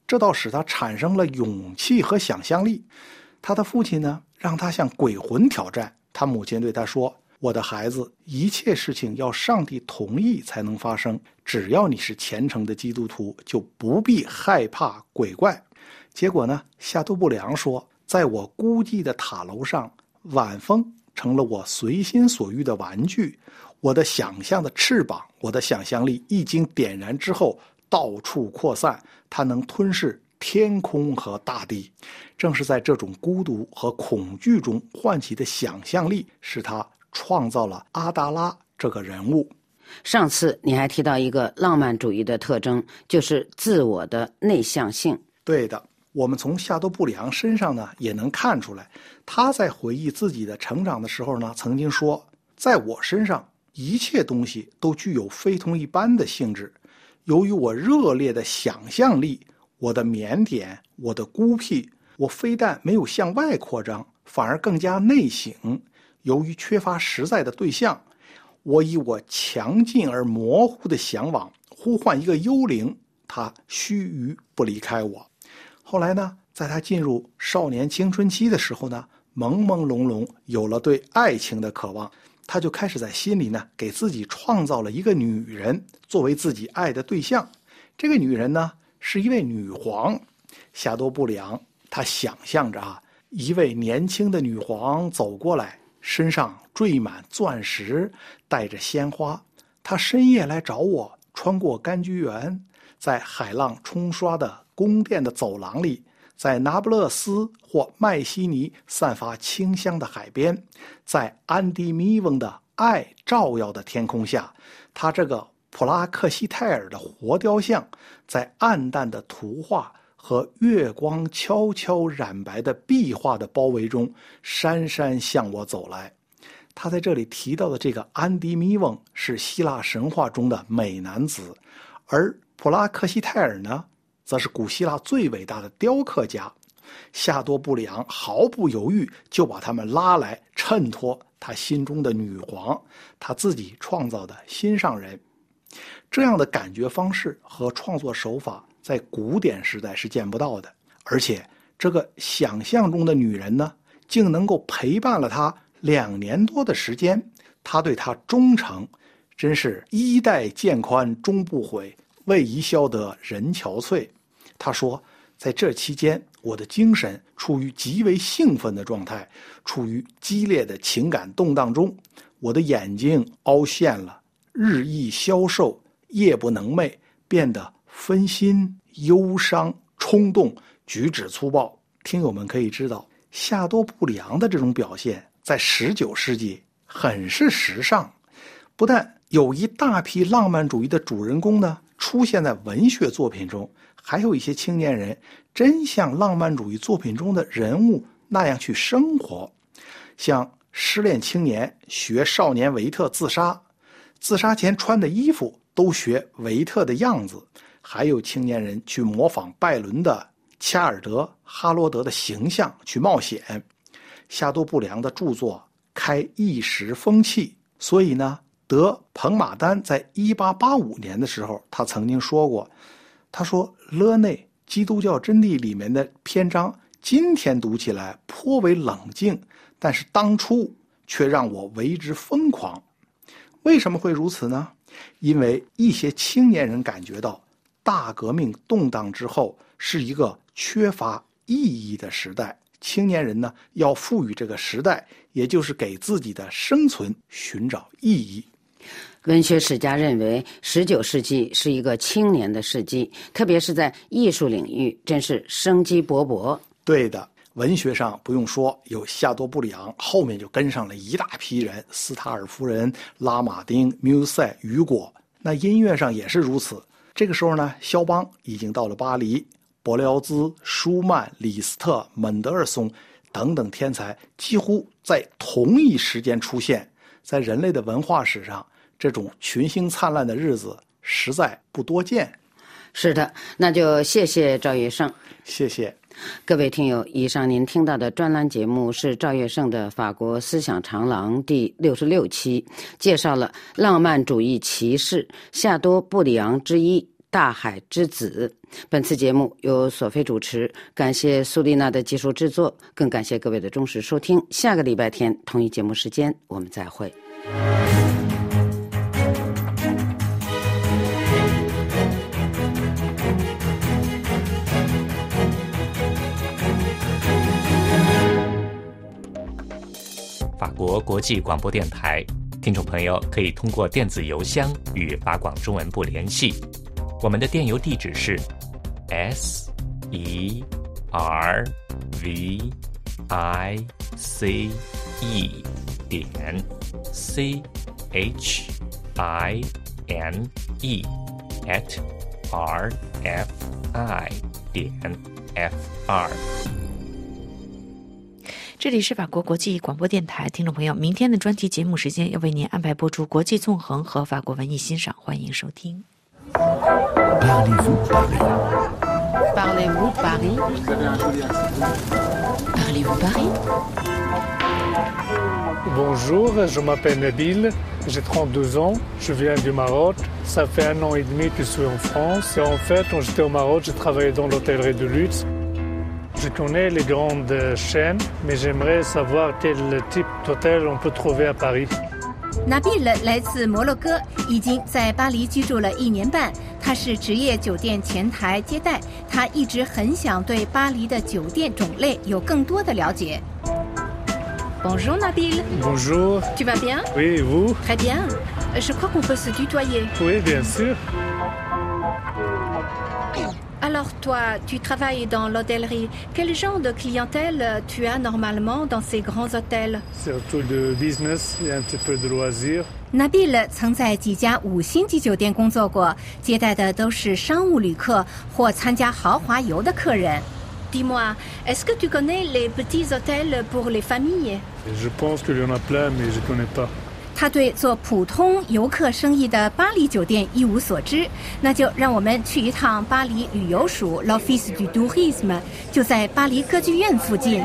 这倒使他产生了勇气和想象力。他的父亲呢，让他向鬼魂挑战。他母亲对他说，我的孩子，一切事情要上帝同意才能发生，只要你是虔诚的基督徒，就不必害怕鬼怪。结果呢，夏多布里昂说，在我孤寂的塔楼上，晚风成了我随心所欲的玩具，我的想象的翅膀，我的想象力一经点燃之后，到处扩散，它能吞噬天空和大地。正是在这种孤独和恐惧中唤起的想象力，使他创造了阿达拉这个人物。 上次你还提到一个浪漫主义的特征，就是自我的内向性。 对的，我们从夏多布里昂身上呢也能看出来，他在回忆自己的成长的时候呢，曾经说，在我身上一切东西都具有非同一般的性质。由于我热烈的想象力，我的腼腆，我的孤僻，我非但没有向外扩张，反而更加内省。由于缺乏实在的对象，我以我强劲而模糊的向往呼唤一个幽灵，他须臾不离开我。后来呢，在他进入少年青春期的时候呢，朦朦胧胧有了对爱情的渴望，他就开始在心里呢给自己创造了一个女人作为自己爱的对象。这个女人呢是一位女皇。夏多布里昂他想象着啊，一位年轻的女皇走过来，身上缀满钻石，带着鲜花。她深夜来找我，穿过柑橘园，在海浪冲刷的宫殿的走廊里，在那不勒斯或麦西尼散发清香的海边，在安迪米翁的爱照耀的天空下，她这个普拉克西泰尔的活雕像，在暗淡的图画和月光悄悄染白的壁画的包围中，姗姗向我走来。他在这里提到的这个安迪米翁是希腊神话中的美男子，而普拉克西泰尔呢，则是古希腊最伟大的雕刻家。夏多布里昂毫不犹豫就把他们拉来，衬托他心中的女皇，他自己创造的心上人。这样的感觉方式和创作手法在古典时代是见不到的，而且这个想象中的女人呢，竟能够陪伴了他两年多的时间，他对她忠诚，真是衣带渐宽终不悔，为伊消得人憔悴。他说，在这期间，我的精神处于极为兴奋的状态，处于激烈的情感动荡中，我的眼睛凹陷了，日益消瘦，夜不能寐，变得分心、忧伤、冲动，举止粗暴。听友们可以知道，夏多布里昂的这种表现在十九世纪很是时尚。不但有一大批浪漫主义的主人公呢出现在文学作品中，还有一些青年人真像浪漫主义作品中的人物那样去生活。像失恋青年学少年维特自杀，自杀前穿的衣服都学维特的样子，还有青年人去模仿拜伦的恰尔德、哈罗德的形象去冒险。夏多布里昂的著作开一时风气，所以呢，德彭马丹在一八八五年的时候，他曾经说过，他说勒内基督教真谛里面的篇章今天读起来颇为冷静，但是当初却让我为之疯狂。为什么会如此呢？因为一些青年人感觉到大革命动荡之后是一个缺乏意义的时代，青年人呢要赋予这个时代，也就是给自己的生存寻找意义。 文学史家认为十九世纪是一个青年的世纪，特别是在艺术领域真是生机勃勃。 对的，文学上不用说，有夏多布里昂，后面就跟上了一大批人，斯塔尔夫人、拉马丁、缪塞、雨果。那音乐上也是如此。这个时候呢，肖邦已经到了巴黎，伯辽兹、舒曼、李斯特、门德尔松等等天才几乎在同一时间出现。在人类的文化史上，这种群星灿烂的日子实在不多见。 是的，那就谢谢赵月胜。 谢谢各位听友，以上您听到的专栏节目是赵月胜的《法国思想长廊》第六十六期，介绍了浪漫主义骑士夏多布里昂之一大海之子。本次节目由索菲主持，感谢苏丽娜的技术制作，更感谢各位的忠实收听。下个礼拜天同一节目时间我们再会。 法国国际广播电台，听众朋友可以通过电子邮箱与法广中文部联系，我们的电邮地址是 s e r v i c e 点 c h i n e at r f i 点 f r。 这里是法国国际广播电台，听众朋友，明天的专题节目时间要为您安排播出国际纵横和法国文艺欣赏，欢迎收听。 Parlez-vous Paris? Parlez-vous Paris? Parlez-vous Paris? Bonjour, je m'appelle Nabil, j'ai trente-deux ans, je viens du Maroc. Ça fait un an et demi que je suis en France. Et en fait, quand j'étais au Maroc, j'ai travaillé dans l'hôtellerie de luxe. Je connais les grandes chaînes, mais j'aimerais savoir quel type d'hôtel on peut trouver à Paris. Nabil 来自摩洛哥，已经在巴黎居住了一年半。他是职业酒店前台接待，他一直很想对巴黎的酒店种类有更多的了解。Bonjour Nabil. Bonjour. Tu vas bien? Oui, et vous? Très bien. Je crois qu'on peut se tutoyer. Oui, bien sûr. Alors toi, tu travailles dans l'hôtellerie. Quel genre de clientèle tu as normalement dans ces grands hôtels? Surtout de business et un petit peu de loisirs. Nabil 曾在几家五星级酒店工作过，接待的都是商务旅客或参加豪华游的客人。Dis-moi, est-ce que tu connais les petits hôtels pour les familles? Je pense qu'il y en a plein, mais je ne connais pas. 他对做普通游客生意的巴黎酒店一无所知，那就让我们去一趟巴黎旅游署 L'Office du Tourisme， 就在巴黎歌剧院附近。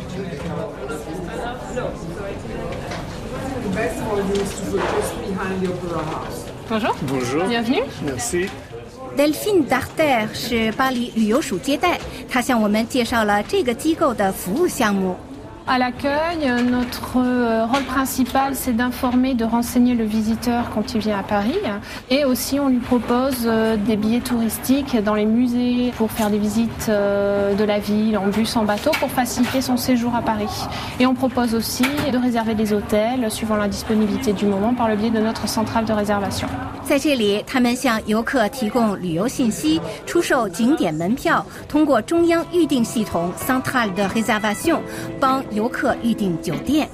Bonjour. Bonjour. Bienvenue. Merci. Delphine Darter 是巴黎旅游署接待，她向我们介绍了这个机构的服务项目。 À l'accueil, notre rôle principal, c'est d'informer, de renseigner le visiteur quand il vient à Paris. Et aussi, on lui propose des billets touristiques dans les musées pour faire des visites de la ville en bus, en bateau, pour faciliter son séjour à Paris. Et on propose aussi de réserver des hôtels suivant la disponibilité du moment par le biais de notre centrale de réservation. 在这里，他们向游客提供旅游信息，出售景点门票，通过中央预订系统 Centrale de Réservation 帮游客预订酒店。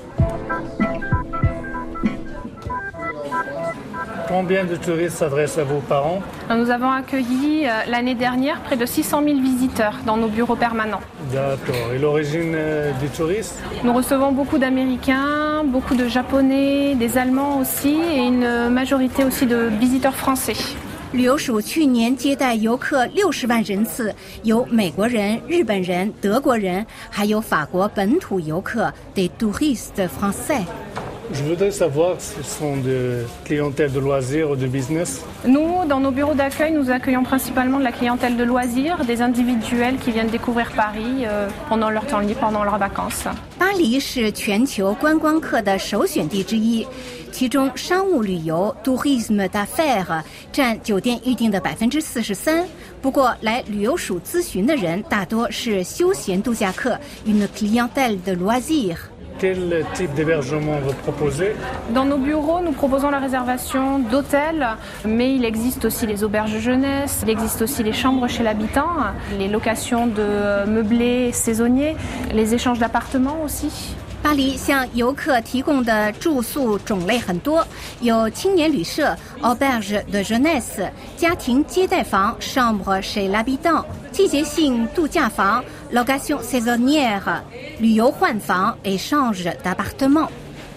Combien de touristes s'adressent à vous par an? Nous avons accueilli l'année dernière près de six cent mille visiteurs dans nos bureaux permanents. D'accord. Et l'origine des touristes? Nous recevons beaucoup d'Américains, beaucoup de Japonais, des Allemands aussi et une majorité aussi de visiteurs français. 旅游署去年接待游客六十万人次，有美国人、日本人、德国人，还有法国本土游客 des touristes français。 Je voudrais savoir si ce sont de clientèle de loisirs ou de business. Nous, dans nos bureaux d'accueil, nous accueillons principalement de la clientèle de loisirs, des individuels qui viennent découvrir Paris euh, pendant leur temps libre, pendant leurs vacances. 巴黎是全球观光客的首选地之一，其中商务旅游 tourisme d'affaires 占酒店预订的百分之四十三。不过，来旅游署咨询的人大多是休闲度假客 une clientèle de loisirs。 Quel type d'hébergement vous proposez? Dans nos bureaux, nous proposons la réservation d'hôtels, mais il existe aussi les auberges jeunesse, il existe aussi les chambres chez l'habitant, les locations de meublés saisonniers, les échanges d'appartements aussi. 巴黎向游客提供的住宿种类很多，有青年旅社 auberge de jeunesse、家庭接待房 chambre chez l'habitant、季节性度假房 location saisonnière、旅游换房 échange d'appartement。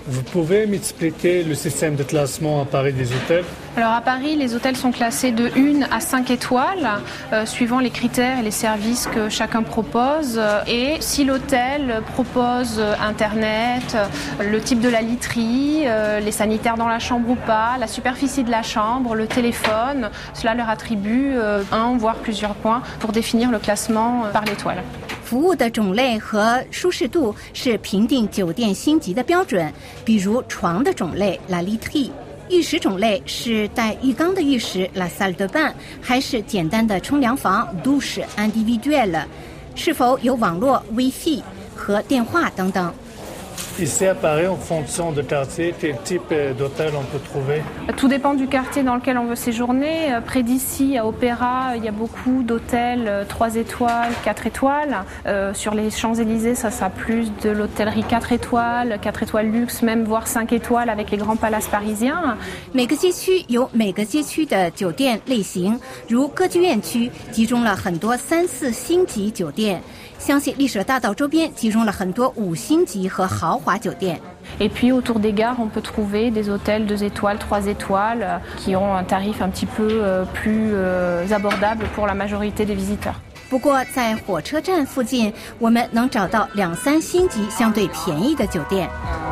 Vous pouvez m'expliquer le système de classement à Paris des hôtels? Alors à Paris, les hôtels sont classés de une à cinq étoiles, euh, suivant les critères et les services que chacun propose. Et si l'hôtel propose Internet, le type de la literie, euh, les sanitaires dans la chambre ou pas, la superficie de la chambre, le téléphone, cela leur attribue euh, un voire plusieurs points pour définir le classement par l'étoile. 服务的种类和舒适度是评定酒店星级的标准，比如床的种类 La literie， 浴室种类是带浴缸的浴室 La salle de bain， 还是简单的冲凉房 Douche individuelle， 是否有网络 Wi-Fi 和电话等等。 Ici à Paris, en fonction de quartier, quel type d'hôtel on peut trouver? Tout dépend du quartier dans lequel on veut séjourner. Près d'ici, à Opéra, il y a beaucoup d'hôtels trois étoiles, quatre étoiles. Euh, sur les Champs-Élysées, ça sera plus de l'hôtellerie quatre étoiles, quatre étoiles luxe, même voire cinq étoiles avec les grands palaces parisiens. 每个街区有每个街区的酒店类型，如歌剧院区集中了很多三四星级酒店。 相信丽舍大道周边集中了很多五星级和豪华酒店。 Et puis autour des gares, on peut trouver des hôtels deux étoiles, trois étoiles, qui ont un tarif un petit peu plus abordable pour la majorité des visiteurs. 不过在火车站附近，我们能找到两三星级相对便宜的酒店。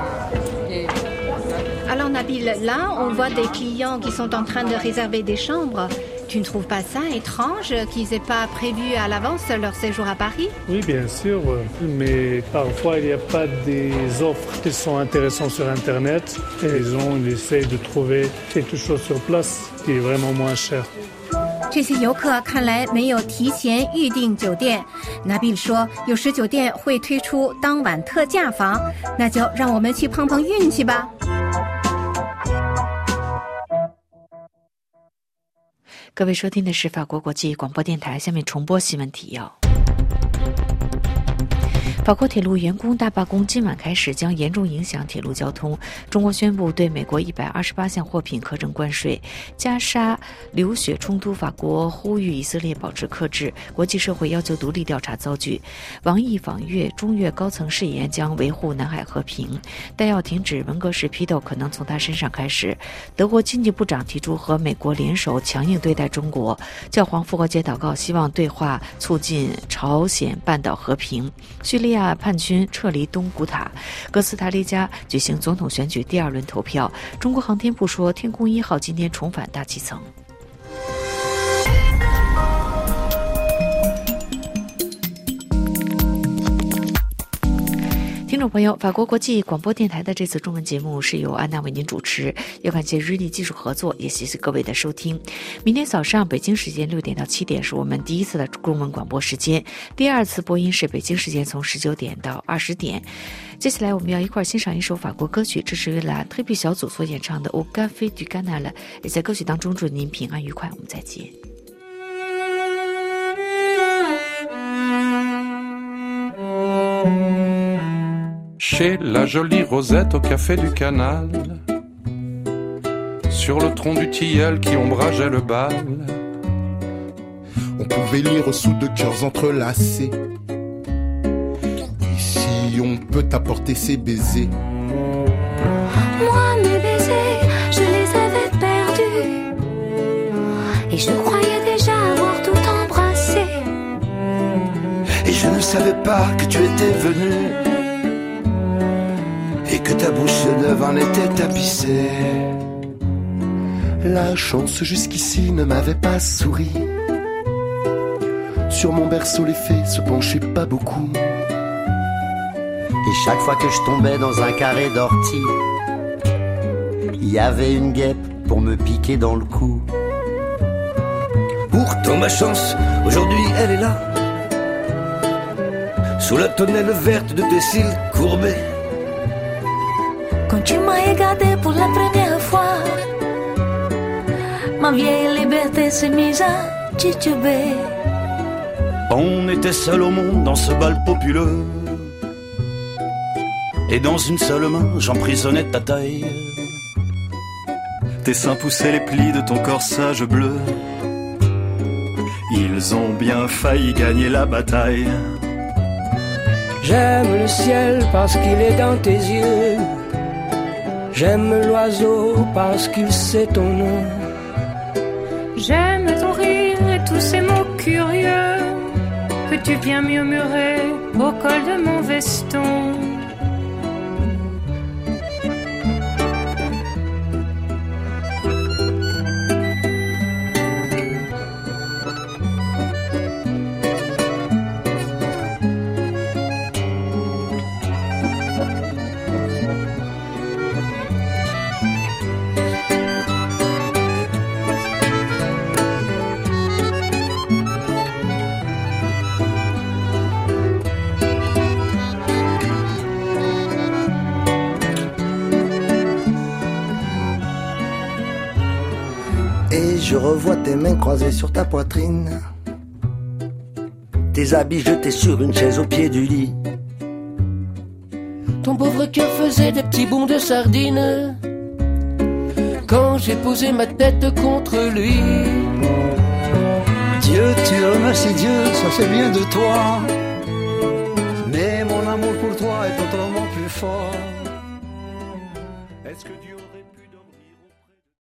Alors Nabil, là on voit des clients qui sont en train de réserver des chambres. Tu ne trouves pas ça étrange qu'ils n'aient pas prévu à l'avance leur séjour à Paris? Oui, bien sûr, mais parfois il n'y a pas des offres qui sont intéressantes sur Internet. Et les gens ils essayent de trouver quelque chose sur place qui est vraiment moins cher. 这些游客看来没有提前预订酒店。Nabil 说，有时酒店会推出当晚特价房，那就让我们去碰碰运气吧。 各位收听的是法国国际广播电台，下面重播新闻提要。法国铁路员工大罢工今晚开始，将严重影响铁路交通。中国宣布对美国一百二十八项货品课征关税。加沙流血冲突，法国呼吁以色列保持克制。国际社会要求独立调查遭拒。王毅访越，中越高层誓言将维护南海和平，但要停止文革式批斗可能从他身上开始。德国经济部长提出和美国联手强硬对待中国。教皇复活节祷告，希望对话促进朝鲜半岛和平。叙利亚 亚叛军撤离东古塔，哥斯达黎加举行总统选举第二轮投票。中国航天部说，天宫一号今天重返大气层。听众朋友，法国国际广播电台的这次中文节目是由安娜为您主持，要感谢日历技术合作，也谢谢各位的收听。明天早上北京时间六点到七点是我们第一次的中文广播时间，第二次播音是北京时间从十九点到二十点。接下来我们要一块欣赏一首法国歌曲，这是由蓝特比小组所演唱的《Au Café du Canal》，也在歌曲当中祝您平安愉快，我们再见。 Chez la jolie Rosette au café du canal, sur le tronc du tilleul qui ombrageait le bal, on pouvait lire sous deux cœurs entrelacés. Ici on peut t'apporter ses baisers. Moi mes baisers, je les avais perdus, et je croyais déjà avoir tout embrassé. Et je ne savais pas que tu étais venu, et que ta bouche neuve en était tapissée. La chance jusqu'ici ne m'avait pas souri. Sur mon berceau les fées se penchaient pas beaucoup. Et chaque fois que je tombais dans un carré d'ortie, il y avait une guêpe pour me piquer dans le cou. Pourtant ma chance, aujourd'hui elle est là, sous la tonnelle verte de tes cils courbés. Quand tu m'as regardé pour la première fois, ma vieille liberté s'est mise à tituber. On était seul au monde dans ce bal populeux, et dans une seule main j'emprisonnais ta taille. Tes seins poussaient les plis de ton corsage bleu, ils ont bien failli gagner la bataille. J'aime le ciel parce qu'il est dans tes yeux, J'aime l'oiseau parce qu'il sait ton nom. J'aime ton rire et tous ces mots curieux que tu viens murmurer au col de mon veston. Je revois tes mains croisées sur ta poitrine, tes habits jetés sur une chaise au pied du lit. Ton pauvre cœur faisait des petits bonds de sardines quand j'ai posé ma tête contre lui. Dieu, tu remercies Dieu, ça c'est bien de toi. Mais mon amour pour toi est autrement plus fort. Est-ce que Dieu